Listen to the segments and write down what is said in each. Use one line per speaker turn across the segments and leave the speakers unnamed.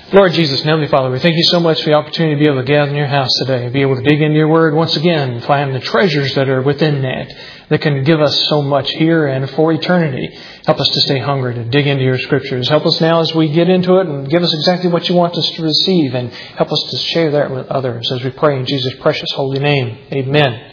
Lord Jesus, Heavenly Father, we thank You so much for the opportunity to be able to gather in Your house today, be able to dig into Your Word once again, find the treasures that are within that can give us so much here and for eternity. Help us to stay hungry, to dig into Your Scriptures. Help us now as we get into it and give us exactly what You want us to receive, and help us to share that with others as we pray in Jesus' precious holy name. Amen.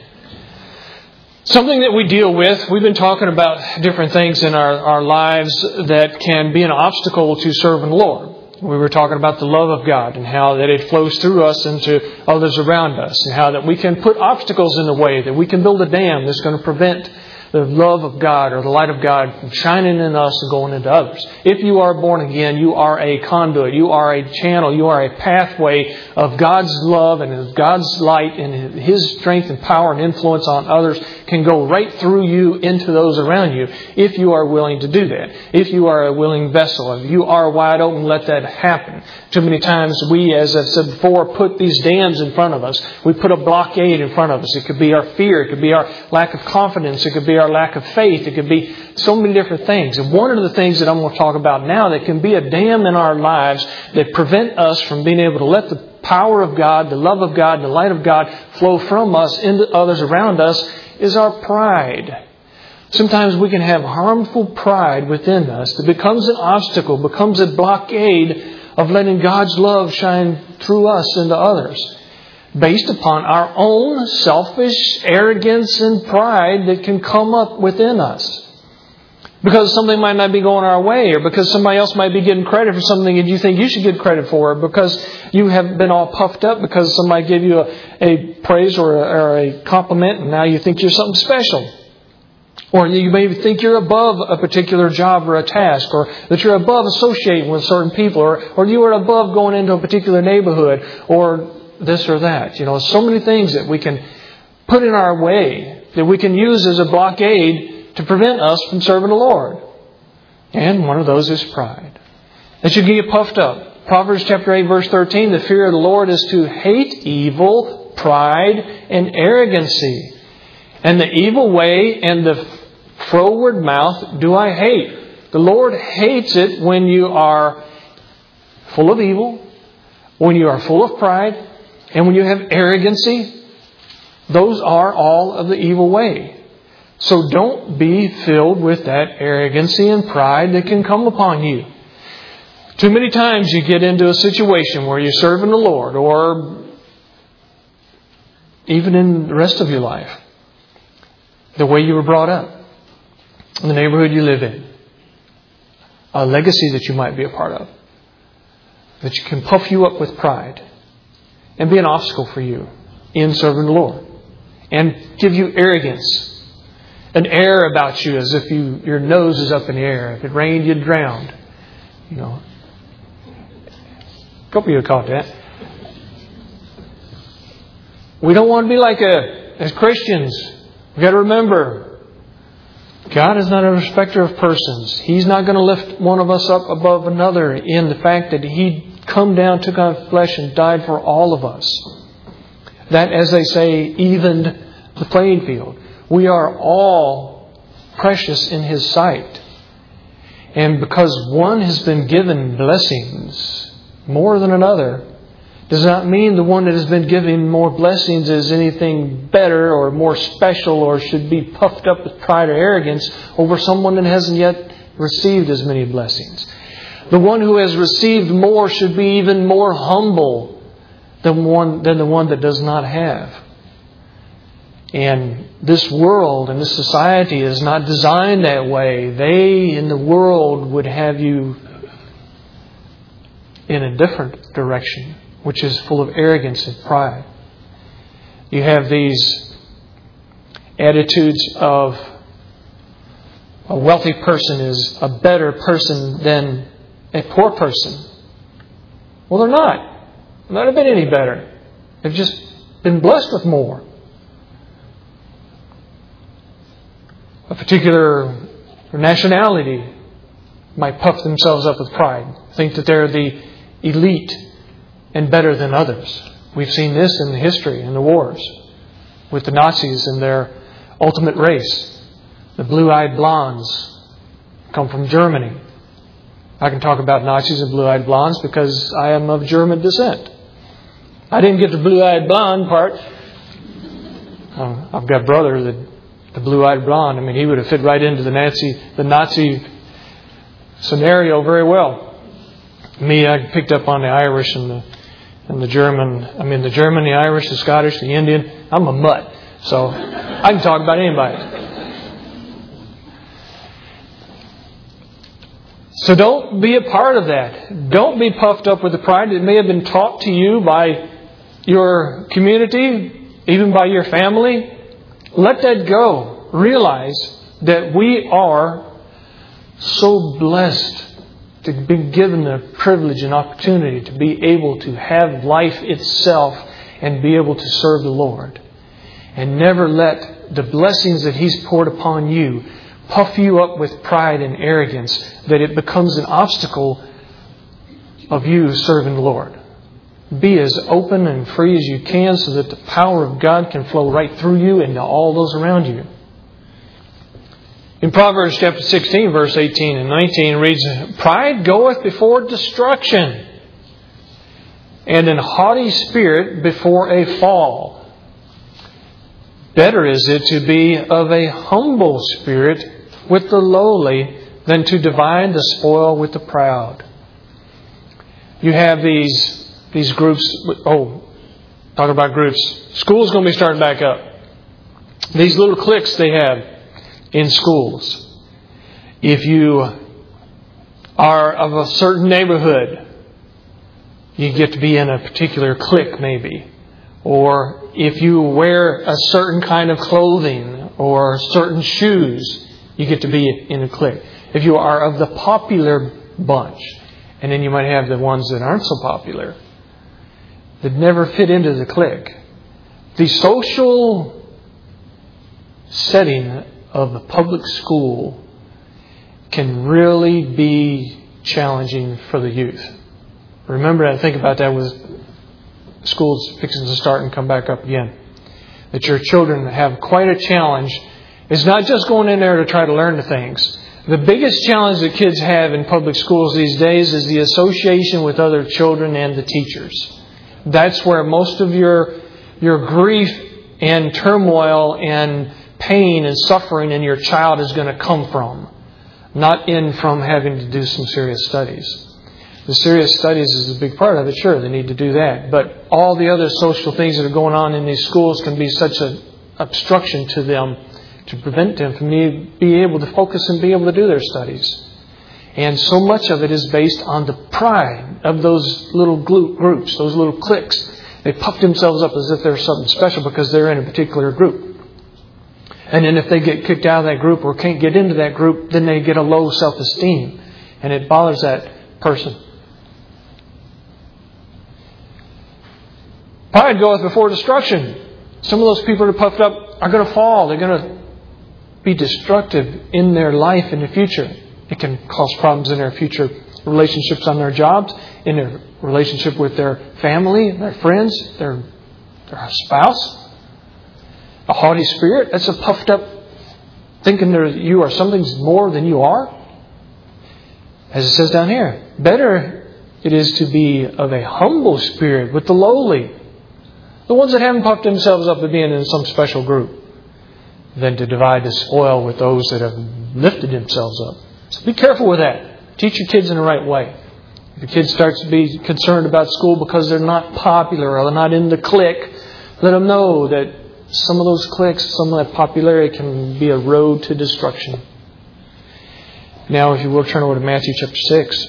Something that we deal with, we've been talking about different things in our lives that can be an obstacle to serving the Lord. We were talking about the love of God and how that it flows through us into others around us, and how that we can put obstacles in the way, that we can build a dam that's going to prevent the love of God or the light of God from shining in us and going into others. If you are born again, you are a conduit, you are a channel, you are a pathway of God's love and of God's light, and His strength and power and influence on others can go right through you into those around you if you are willing to do that. If you are a willing vessel, if you are wide open, let that happen. Too many times we, as I've said before, put these dams in front of us. We put a blockade in front of us. It could be our fear. It could be our lack of confidence. It could be our lack of faith. It could be so many different things. And one of the things that I'm going to talk about now that can be a dam in our lives that prevent us from being able to let the power of God, the love of God, the light of God flow from us into others around us is our pride. Sometimes we can have harmful pride within us that becomes an obstacle, becomes a blockade of letting God's love shine through us into others, based upon our own selfish arrogance and pride that can come up within us. Because something might not be going our way, or because somebody else might be getting credit for something and you think you should get credit for it, because you have been all puffed up because somebody gave you a praise or a compliment, and now you think you're something special. Or you may think you're above a particular job or a task, or that you're above associating with certain people, or you are above going into a particular neighborhood, or this or that. So many things that we can put in our way that we can use as a blockade to prevent us from serving the Lord. And one of those is pride. That you get puffed up. Proverbs chapter 8, verse 13, the fear of the Lord is to hate evil, pride, and arrogancy. And the evil way and the froward mouth do I hate. The Lord hates it when you are full of evil, when you are full of pride, and when you have arrogancy. Those are all of the evil way. So don't be filled with that arrogancy and pride that can come upon you. Too many times you get into a situation where you're serving the Lord, or even in the rest of your life, the way you were brought up, the neighborhood you live in, a legacy that you might be a part of, that you can puff you up with pride and be an obstacle for you in serving the Lord, and give you arrogance, an air about you as if your nose is up in the air. If it rained, you'd drown. A couple of you have caught that. We don't want to be like as Christians. We've got to remember, God is not a respecter of persons. He's not going to lift one of us up above another in the fact that He come down, took on flesh, and died for all of us. That, as they say, evened the playing field. We are all precious in His sight. And because one has been given blessings more than another, does not mean the one that has been given more blessings is anything better or more special, or should be puffed up with pride or arrogance over someone that hasn't yet received as many blessings. The one who has received more should be even more humble than the one that does not have. And this world and this society is not designed that way. They in the world would have you in a different direction, which is full of arrogance and pride. You have these attitudes of a wealthy person is a better person than a poor person. Well, they're not. They're not a bit any better. They've just been blessed with more. A particular nationality might puff themselves up with pride, think that they're the elite and better than others. We've seen this in the history, in the wars, with the Nazis and their ultimate race. The blue-eyed blondes come from Germany. I can talk about Nazis and blue-eyed blondes because I am of German descent. I didn't get the blue-eyed blonde part. I've got a brother that the blue-eyed blonde. I mean, he would have fit right into the Nazi scenario very well. Me, I picked up on the Irish and the German. I mean, the German, the Irish, the Scottish, the Indian. I'm a mutt, so I can talk about anybody. So don't be a part of that. Don't be puffed up with the pride that may have been taught to you by your community, even by your family. Let that go. Realize that we are so blessed to be given the privilege and opportunity to be able to have life itself and be able to serve the Lord. And never let the blessings that He's poured upon you puff you up with pride and arrogance that it becomes an obstacle of you serving the Lord. Be as open and free as you can so that the power of God can flow right through you and to all those around you. In Proverbs chapter 16, verse 18 and 19, it reads, "Pride goeth before destruction, and an haughty spirit before a fall. Better is it to be of a humble spirit with the lowly than to divide the spoil with the proud." You have these groups. Talk about groups. School's going to be starting back up. These little cliques they have in schools. If you are of a certain neighborhood, you get to be in a particular clique maybe. Or if you wear a certain kind of clothing or certain shoes, you get to be in a clique. If you are of the popular bunch, and then you might have the ones that aren't so popular, that never fit into the clique. The social setting of a public school can really be challenging for the youth. Remember that. Think about that with schools fixing to start and come back up again. That your children have quite a challenge. It's not just going in there to try to learn the things. The biggest challenge that kids have in public schools these days is the association with other children and the teachers. That's where most of your grief and turmoil and pain and suffering in your child is going to come from. Not from having to do some serious studies. The serious studies is a big part of it. Sure, they need to do that. But all the other social things that are going on in these schools can be such an obstruction to them, to prevent them from being able to focus and be able to do their studies. And so much of it is based on the pride of those little groups, those little cliques. They puff themselves up as if they're something special because they're in a particular group. And then if they get kicked out of that group or can't get into that group, then they get a low self-esteem. And it bothers that person. Pride goeth before destruction. Some of those people that are puffed up are going to fall. They're going to be destructive in their life in the future. It can cause problems in their future relationships on their jobs, in their relationship with their family, their friends, their spouse. A haughty spirit, that's a puffed up thinking that you are something more than you are. As it says down here, better it is to be of a humble spirit with the lowly. The ones that haven't puffed themselves up to being in some special group, than to divide the spoil with those that have lifted themselves up. So be careful with that. Teach your kids in the right way. If your kid starts to be concerned about school because they're not popular or they're not in the clique, let them know that some of those cliques, some of that popularity can be a road to destruction. Now, if you will, turn over to Matthew chapter 6.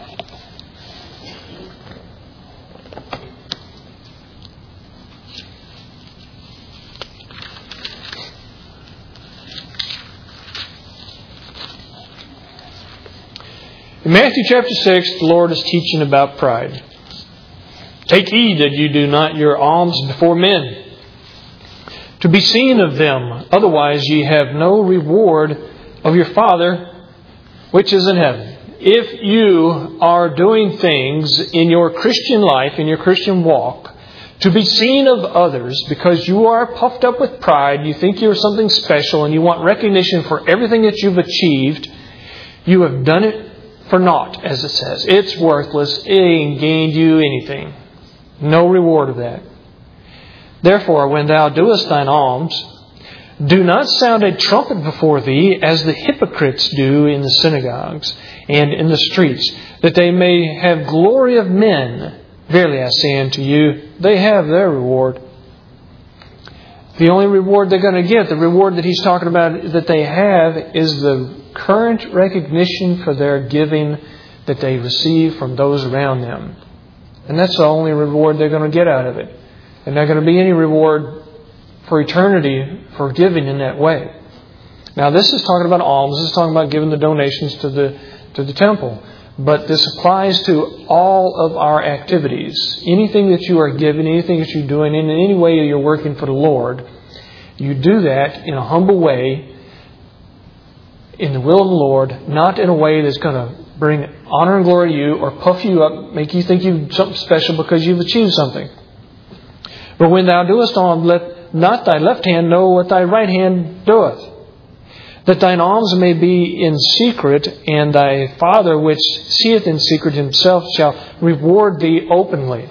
In Matthew chapter 6, the Lord is teaching about pride. Take heed that you do not your alms before men, to be seen of them. Otherwise ye have no reward of your Father which is in heaven. If you are doing things in your Christian life, in your Christian walk, to be seen of others because you are puffed up with pride, you think you're something special and you want recognition for everything that you've achieved, you have done it for naught, as it says. It's worthless. It ain't gained you anything. No reward of that. Therefore, when thou doest thine alms, do not sound a trumpet before thee, as the hypocrites do in the synagogues and in the streets, that they may have glory of men. Verily I say unto you, they have their reward. The only reward they're going to get, the reward that he's talking about that they have, is the current recognition for their giving that they receive from those around them. And that's the only reward they're going to get out of it. And not going to be any reward for eternity for giving in that way. Now this is talking about alms. This is talking about giving the donations to the temple. But this applies to all of our activities. Anything that you are giving, anything that you're doing, in any way you're working for the Lord, you do that in a humble way, in the will of the Lord, not in a way that's going to bring honor and glory to you or puff you up, make you think you've something special because you've achieved something. But when thou doest alms, let not thy left hand know what thy right hand doeth, that thine alms may be in secret, and thy Father which seeth in secret himself shall reward thee openly.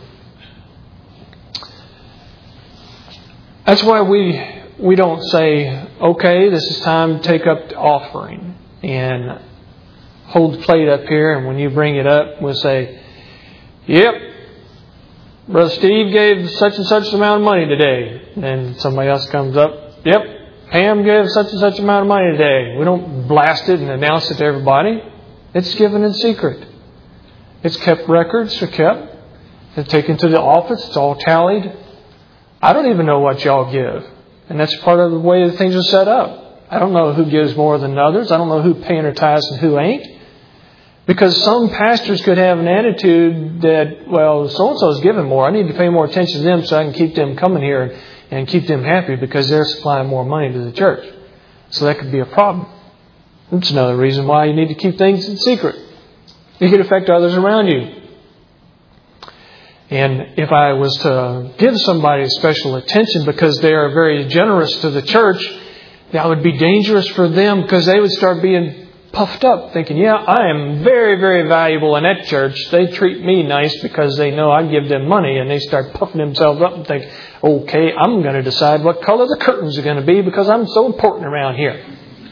That's why we don't say, okay, this is time to take up the offering, and hold the plate up here, and when you bring it up, we'll say, yep, Brother Steve gave such and such amount of money today. And somebody else comes up, yep, Pam gave such and such amount of money today. We don't blast it and announce it to everybody. It's given in secret. It's kept, records are kept. They're taken to the office. It's all tallied. I don't even know what y'all give. And that's part of the way that things are set up. I don't know who gives more than others. I don't know who paying their tithes and who ain't. Because some pastors could have an attitude that, well, so-and-so is giving more. I need to pay more attention to them so I can keep them coming here and keep them happy because they're supplying more money to the church. So that could be a problem. That's another reason why you need to keep things in secret. It could affect others around you. And if I was to give somebody special attention because they are very generous to the church, that would be dangerous for them because they would start being puffed up, thinking, yeah, I am very, very valuable in that church. They treat me nice because they know I give them money, and they start puffing themselves up and think, okay, I'm going to decide what color the curtains are going to be because I'm so important around here.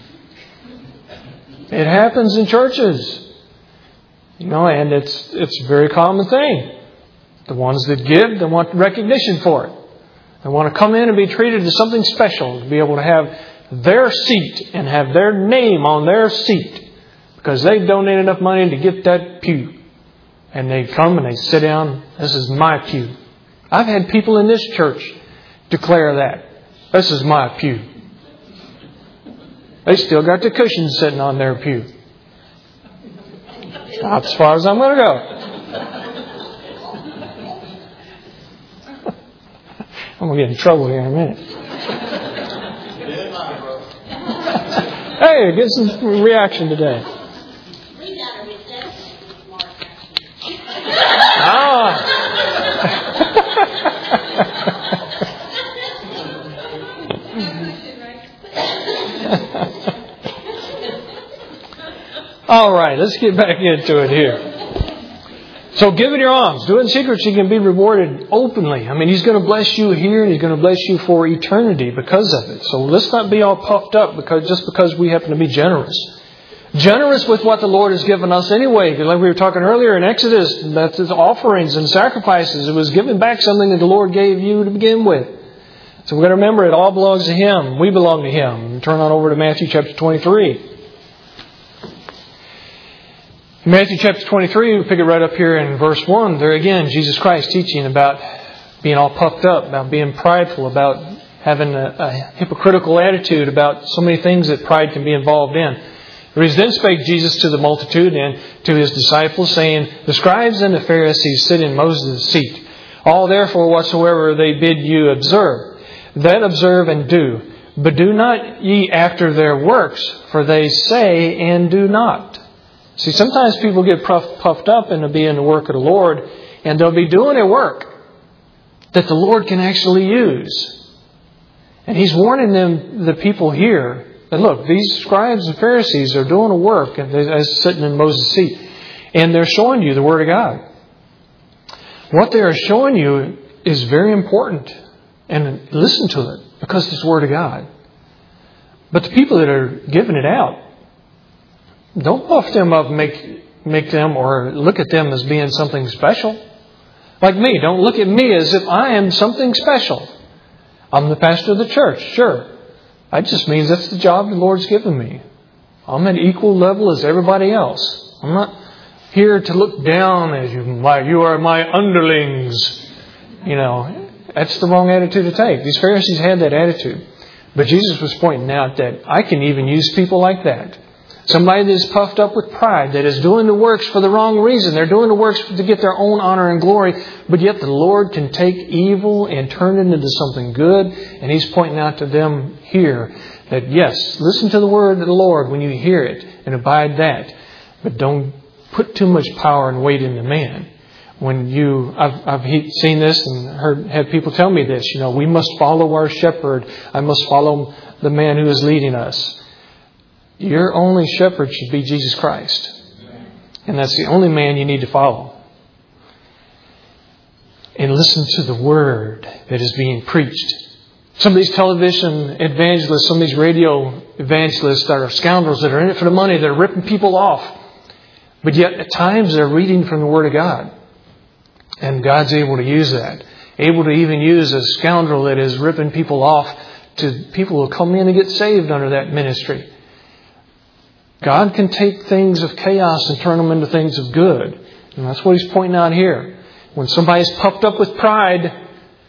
It happens in churches. And it's a very common thing. The ones that give, they want recognition for it. They want to come in and be treated as something special, to be able to have their seat and have their name on their seat because they donate enough money to get that pew. And they come and they sit down. This is my pew. I've had people in this church declare that. This is my pew. They still got the cushions sitting on their pew. Not as far as I'm going to go. I'm going to get in trouble here in a minute. Hey, get some reaction today. All right, let's get back into it here. So giving your alms, do it in secret so you can be rewarded openly. I mean, He's going to bless you here and He's going to bless you for eternity because of it. So let's not be all puffed up just because we happen to be generous. Generous with what the Lord has given us anyway. Like we were talking earlier in Exodus, that's His offerings and sacrifices. It was giving back something that the Lord gave you to begin with. So we've got to remember it all belongs to Him. We belong to Him. Turn on over to Matthew chapter 23. In Matthew chapter 23, we pick it right up here in verse 1. There again, Jesus Christ teaching about being all puffed up, about being prideful, about having a hypocritical attitude, about so many things that pride can be involved in. Then spake Jesus to the multitude and to His disciples, saying, the scribes and the Pharisees sit in Moses' seat. All therefore whatsoever they bid you observe, that observe and do. But do not ye after their works, for they say and do not. See, sometimes people get puffed up into being the work of the Lord, and they'll be doing a work that the Lord can actually use. And He's warning them, the people here, that look, these scribes and Pharisees are doing a work, and they're sitting in Moses' seat. And they're showing you the Word of God. What they are showing you is very important. And listen to it because it's the Word of God. But the people that are giving it out, don't puff them up, make them or look at them as being something special. Like me, don't look at me as if I am something special. I'm the pastor of the church, sure. That just means that's the job the Lord's given me. I'm at equal level as everybody else. I'm not here to look down as you are my underlings. That's the wrong attitude to take. These Pharisees had that attitude. But Jesus was pointing out that I can even use people like that. Somebody that is puffed up with pride, that is doing the works for the wrong reason. They're doing the works to get their own honor and glory. But yet the Lord can take evil and turn it into something good. And He's pointing out to them here that yes, listen to the word of the Lord when you hear it and abide that. But don't put too much power and weight into man. I've seen this and had people tell me this. We must follow our shepherd. I must follow the man who is leading us. Your only shepherd should be Jesus Christ. And that's the only man you need to follow. And listen to the word that is being preached. Some of these television evangelists, some of these radio evangelists that are scoundrels that are in it for the money, they're ripping people off. But yet at times they're reading from the Word of God. And God's able to use that. Able to even use a scoundrel that is ripping people off to people who come in and get saved under that ministry. God can take things of chaos and turn them into things of good. And that's what He's pointing out here. When somebody's puffed up with pride,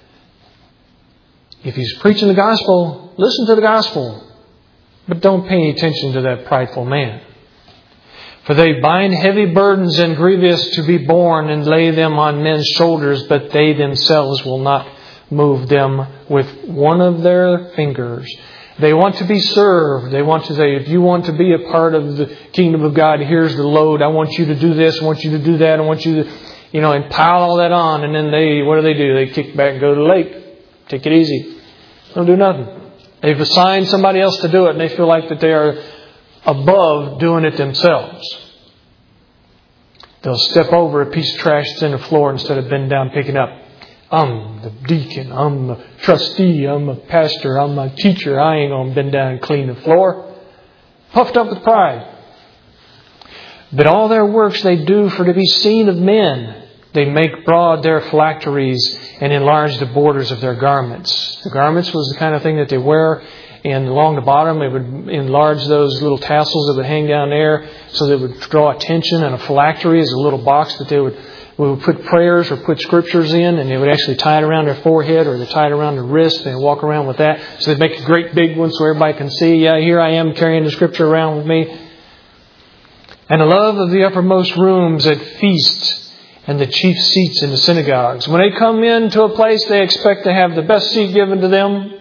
if he's preaching the gospel, listen to the gospel. But don't pay any attention to that prideful man. For they bind heavy burdens and grievous to be borne and lay them on men's shoulders, but they themselves will not move them with one of their fingers. They want to be served. They want to say, if you want to be a part of the kingdom of God, here's the load. I want you to do this. I want you to do that. I want you to, and pile all that on. And then what do? They kick back and go to the lake. Take it easy. Don't do nothing. They've assigned somebody else to do it, and they feel like that they are above doing it themselves. They'll step over a piece of trash that's in the floor instead of bend down picking up. I'm the deacon. I'm the trustee. I'm a pastor. I'm a teacher. I ain't going to bend down and clean the floor. Puffed up with pride. But all their works they do for to be seen of men. They make broad their phylacteries and enlarge the borders of their garments. The garments was the kind of thing that they wear. And along the bottom, they would enlarge those little tassels that would hang down there so they would draw attention. And a phylactery is a little box that we would put prayers or put scriptures in, and they would actually tie it around their forehead or they tie it around their wrist and walk around with that. So they'd make a great big one so everybody can see, yeah, here I am carrying the scripture around with me. And the love of the uppermost rooms at feasts and the chief seats in the synagogues. When they come into a place, they expect to have the best seat given to them.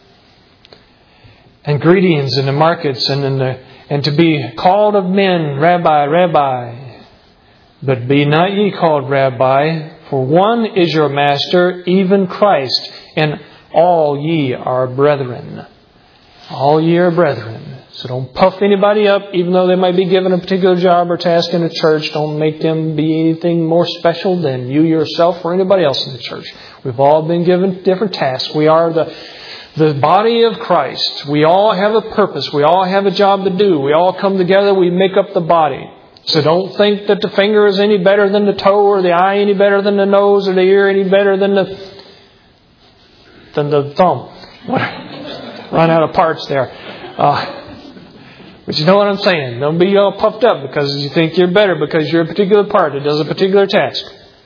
And greetings in the markets and to be called of men, Rabbi, Rabbi. But be not ye called Rabbi, for one is your master, even Christ, and all ye are brethren. All ye are brethren. So don't puff anybody up, even though they might be given a particular job or task in the church. Don't make them be anything more special than you yourself or anybody else in the church. We've all been given different tasks. We are the body of Christ. We all have a purpose. We all have a job to do. We all come together. We make up the body. So don't think that the finger is any better than the toe, or the eye any better than the nose, or the ear any better than the thumb. Run out of parts there. But you know what I'm saying. Don't be all puffed up because you think you're better because you're a particular part that does a particular task.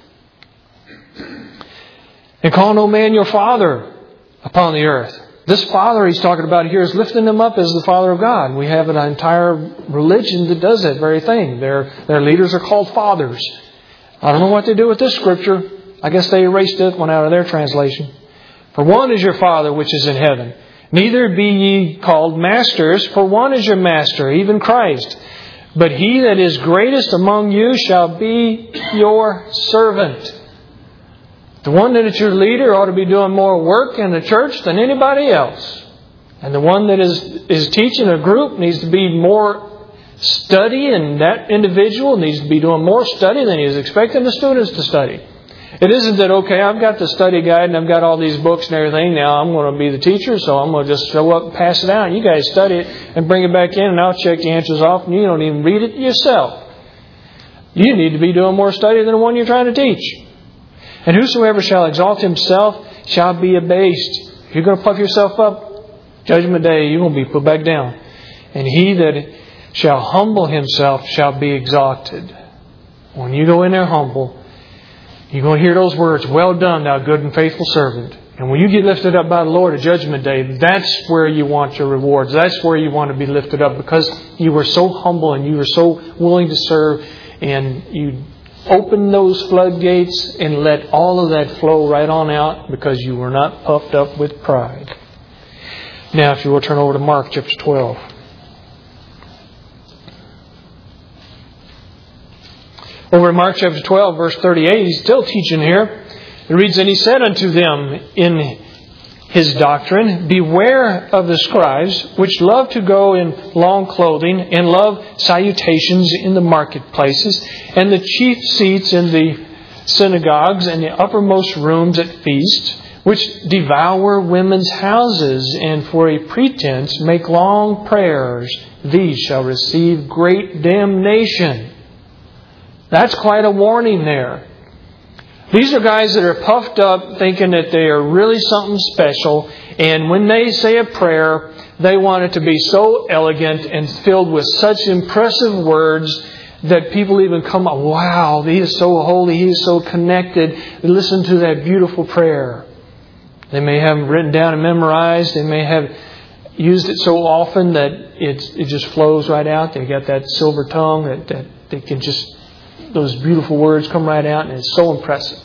And call no man your father upon the earth. This Father he's talking about here is lifting them up as the Father of God. We have an entire religion that does that very thing. Their leaders are called fathers. I don't know what they do with this scripture. I guess they erased it one out of their translation. For one is your Father which is in heaven. Neither be ye called masters, for one is your master, even Christ. But he that is greatest among you shall be your servant. The one that is your leader ought to be doing more work in the church than anybody else. And the one that is teaching a group needs to be more study, and that individual needs to be doing more study than he is expecting the students to study. It isn't that, okay, I've got the study guide and I've got all these books and everything. Now I'm going to be the teacher, so I'm going to just show up and pass it out. You guys study it and bring it back in, and I'll check the answers off, and you don't even read it yourself. You need to be doing more study than the one you're trying to teach. And whosoever shall exalt himself shall be abased. If you're going to puff yourself up, Judgment Day, you're going to be put back down. And he that shall humble himself shall be exalted. When you go in there humble, you're going to hear those words, well done, thou good and faithful servant. And when you get lifted up by the Lord at Judgment Day, that's where you want your rewards. That's where you want to be lifted up, because you were so humble and you were so willing to serve, and you open those floodgates and let all of that flow right on out, because you were not puffed up with pride. Now, if you will turn over to Mark chapter 12. Over in Mark chapter 12, verse 38, he's still teaching here. It reads, and he said unto them in his doctrine, beware of the scribes, which love to go in long clothing, and love salutations in the marketplaces, and the chief seats in the synagogues, and the uppermost rooms at feasts, which devour women's houses, and for a pretense make long prayers. These shall receive great damnation. That's quite a warning there. These are guys that are puffed up, thinking that they are really something special. And when they say a prayer, they want it to be so elegant and filled with such impressive words that people even come up, wow, he is so holy, he is so connected. Listen to that beautiful prayer. They may have them written down and memorized. They may have used it so often that it just flows right out. They got that silver tongue that they can just... those beautiful words come right out, and it's so impressive.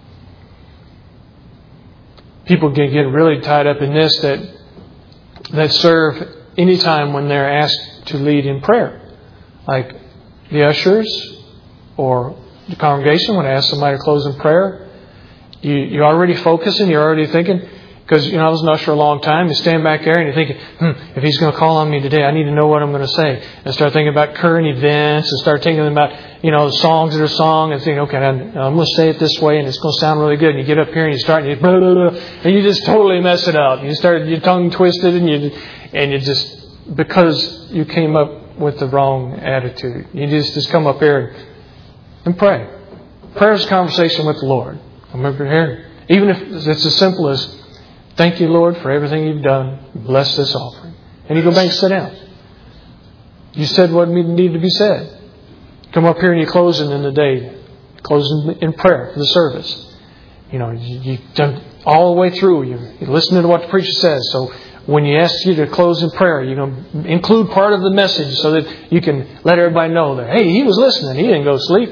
People can get really tied up in this that serve any time when they're asked to lead in prayer. Like the ushers or the congregation, when I ask somebody to close in prayer, you're already focusing, you're already thinking. Because, I was an usher a long time. You stand back there and you're thinking, if he's going to call on me today, I need to know what I'm going to say. And start thinking about current events, and start thinking about, the songs that are sung, and think, okay, I'm going to say it this way, and it's going to sound really good. And you get up here and you start, and you blah, blah, blah, and you just totally mess it up. You start your tongue twisted, and you just, because you came up with the wrong attitude. You just come up here and pray. Prayer is a conversation with the Lord. Come up here. Even if it's as simple as, thank you, Lord, for everything you've done. Bless this offering. And you go back and sit down. You said what needed to be said. Come up here and you close in the day. Close in prayer for the service. You've done all the way through. You're listening to what the preacher says. So when he asks you to close in prayer, you're going to include part of the message so that you can let everybody know that, hey, he was listening. He didn't go to sleep.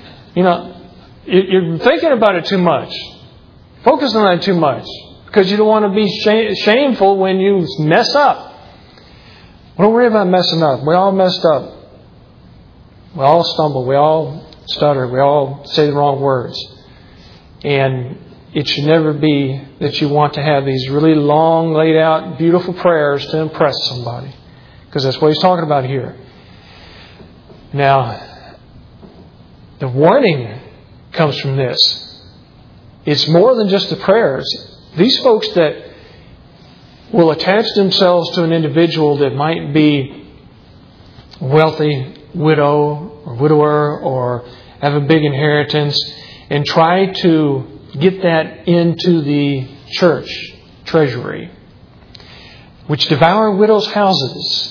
You're thinking about it too much. Focusing on it too much. Because you don't want to be shameful when you mess up. Don't worry about messing up. We all messed up. We all stumble. We all stutter. We all say the wrong words. And it should never be that you want to have these really long, laid out, beautiful prayers to impress somebody. Because that's what he's talking about here. Now, the warning comes from this. It's more than just the prayers. These folks that will attach themselves to an individual that might be wealthy, widow or widower, or have a big inheritance, and try to get that into the church treasury, which devour widows' houses.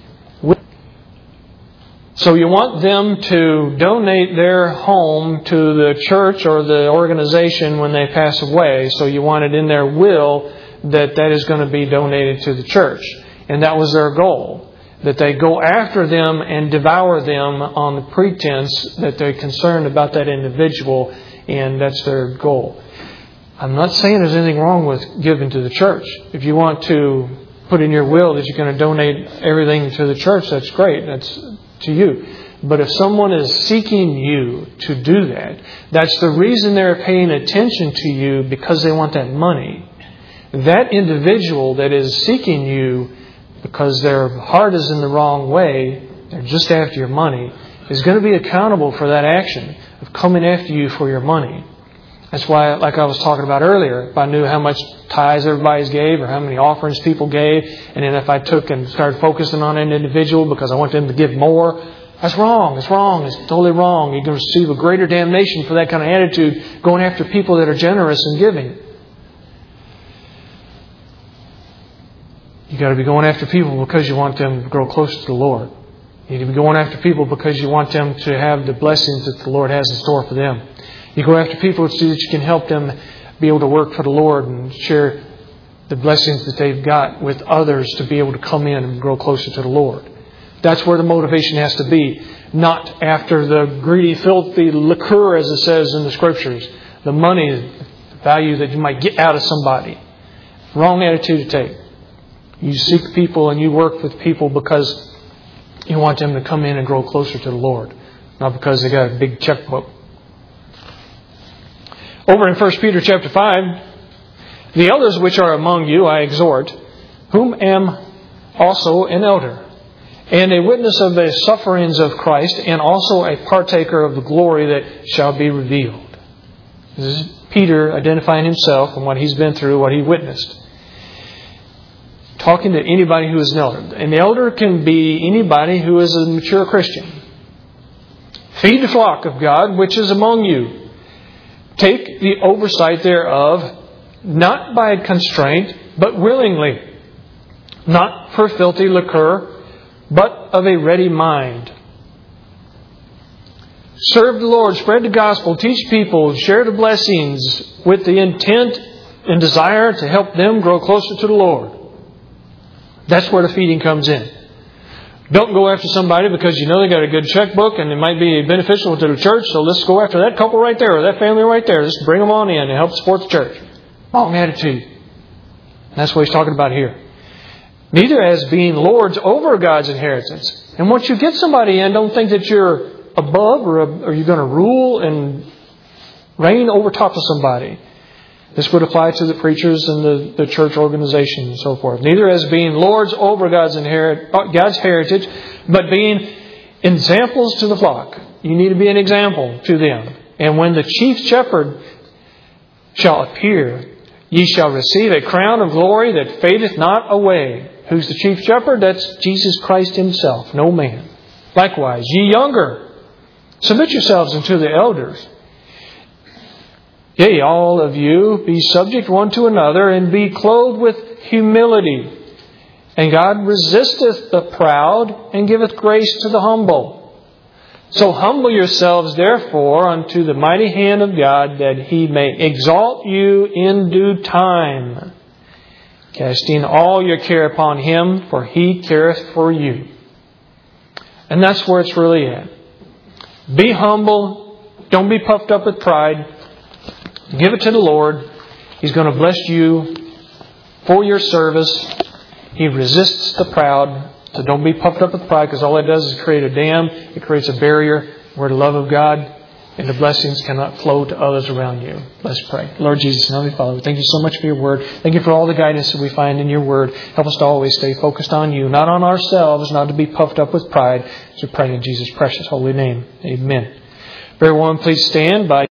So you want them to donate their home to the church or the organization when they pass away. So you want it in their will that is going to be donated to the church. And that was their goal. That they go after them and devour them on the pretense that they're concerned about that individual, and that's their goal. I'm not saying there's anything wrong with giving to the church. If you want to put in your will that you're going to donate everything to the church, that's great. That's to you. But if someone is seeking you to do that, that's the reason they're paying attention to you, because they want that money. That individual that is seeking you because their heart is in the wrong way they're just after your money, is going to be accountable for that action of coming after you for your money. That's why, like I was talking about earlier, if I knew how much tithes everybody gave or how many offerings people gave, and then if I took and started focusing on an individual because I want them to give more, that's wrong. It's wrong. It's totally wrong. You're going to receive a greater damnation for that kind of attitude going after people that are generous and giving. You got to be going after people because you want them to grow closer to the Lord. You need to be going after people because you want them to have the blessings that the Lord has in store for them. You go after people so that you can help them be able to work for the Lord and share the blessings that they've got with others to be able to come in and grow closer to the Lord. That's where the motivation has to be. Not after the greedy, filthy lucre, as it says in the Scriptures. The money, the value that you might get out of somebody. Wrong attitude to take. You seek people and you work with people because you want them to come in and grow closer to the Lord. Not because they got a big checkbook. Over in 1 Peter chapter 5, the elders which are among you I exhort, whom am also an elder, and a witness of the sufferings of Christ, and also a partaker of the glory that shall be revealed. This is Peter identifying himself and what he's been through, what he witnessed. Talking to anybody who is an elder. An elder can be anybody who is a mature Christian. Feed the flock of God which is among you. Take the oversight thereof, not by constraint, but willingly. Not for filthy lucre, but of a ready mind. Serve the Lord, spread the gospel, teach people, share the blessings with the intent and desire to help them grow closer to the Lord. That's where the feeding comes in. Don't go after somebody because you know they got a good checkbook and it might be beneficial to the church, so let's go after that couple right there or that family right there. Just bring them on in and help support the church. Wrong attitude. And that's what he's talking about here. Neither as being lords over God's inheritance. And once you get somebody in, don't think that you're above or you're going to rule and reign over top of somebody. This would apply to the preachers and the church organization and so forth. Neither as being lords over God's heritage, but being examples to the flock. You need to be an example to them. And when the chief shepherd shall appear, ye shall receive a crown of glory that fadeth not away. Who's the chief shepherd? That's Jesus Christ Himself, no man. Likewise, ye younger, submit yourselves unto the elders. Yea, all of you, be subject one to another, and be clothed with humility. And God resisteth the proud, and giveth grace to the humble. So humble yourselves, therefore, unto the mighty hand of God, that He may exalt you in due time. Casting all your care upon Him, for He careth for you. And that's where it's really at. Be humble. Don't be puffed up with pride. Give it to the Lord. He's going to bless you for your service. He resists the proud. So don't be puffed up with pride, because all it does is create a dam. It creates a barrier where the love of God and the blessings cannot flow to others around you. Let's pray. Lord Jesus, Heavenly Father, we thank you so much for your word. Thank you for all the guidance that we find in your word. Help us to always stay focused on you, not on ourselves, not to be puffed up with pride. So we pray in Jesus' precious holy name. Amen. Everyone, please stand by.